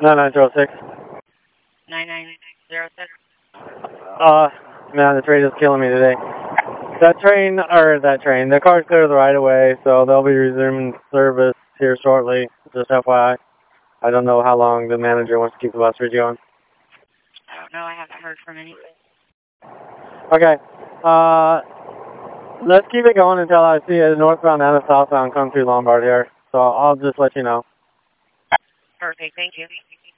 9906. 9906. Man, the train is killing me today. The car's clear the right of way, so they'll be resuming service here shortly. Just FYI. I don't know how long the manager wants to keep the bus route going. I don't know, I haven't heard from anything. Okay. Let's keep it going until I see a northbound and a southbound come through Lombard here. So I'll just let you know. Perfect, thank you.